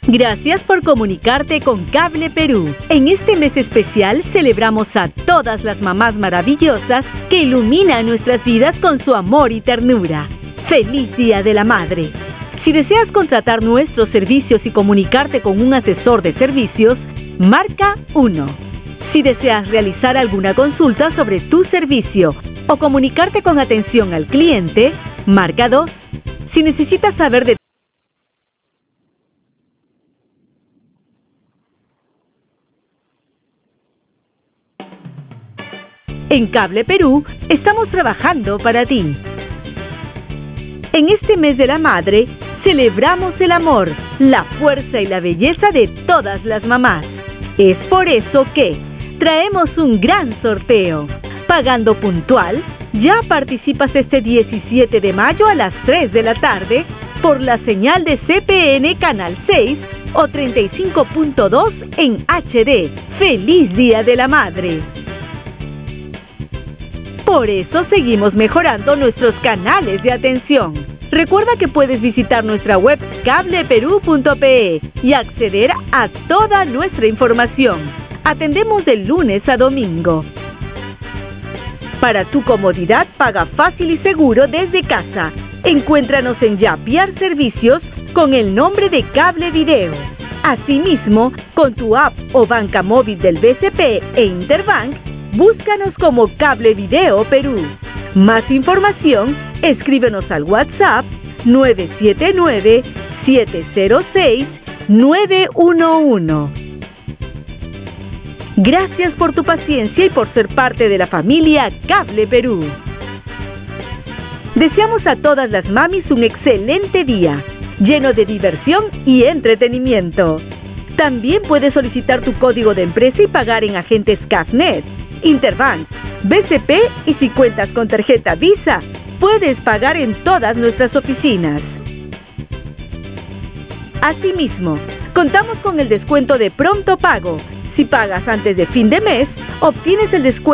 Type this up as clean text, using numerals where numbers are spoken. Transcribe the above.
Gracias por comunicarte con Cable Perú. En este mes especial celebramos a todas las mamás maravillosas que iluminan nuestras vidas con su amor y ternura. ¡Feliz Día de la Madre! Si deseas contratar nuestros servicios y comunicarte con un asesor de servicios, marca 1. Si deseas realizar alguna consulta sobre tu servicio o comunicarte con atención al cliente, marca 2. Si necesitas saber de En Cable Perú estamos trabajando para ti. En este mes de la madre, celebramos el amor, la fuerza y la belleza de todas las mamás. Es por eso que traemos un gran sorteo. Pagando puntual, ya participas este 17 de mayo a las 3 de la tarde por la señal de CPN Canal 6 o 35.2 en HD. ¡Feliz Día de la Madre! Por eso seguimos mejorando nuestros canales de atención. Recuerda que puedes visitar nuestra web cableperú.pe y acceder a toda nuestra información. Atendemos de lunes a domingo. Para tu comodidad, paga fácil y seguro desde casa. Encuéntranos en Yapiar Servicios con el nombre de Cable Video. Asimismo, con tu app o banca móvil del BCP e Interbank, búscanos como Cable Video Perú. Más información, escríbenos al WhatsApp 979-706-911. Gracias por tu paciencia y por ser parte de la familia Cable Perú. Deseamos a todas las mamis un excelente día, lleno de diversión y entretenimiento. También puedes solicitar tu código de empresa y pagar en agentes CAFNet, Interbank, BCP y si cuentas con tarjeta Visa, puedes pagar en todas nuestras oficinas. Asimismo, contamos con el descuento de pronto pago. Si pagas antes de fin de mes, obtienes el descuento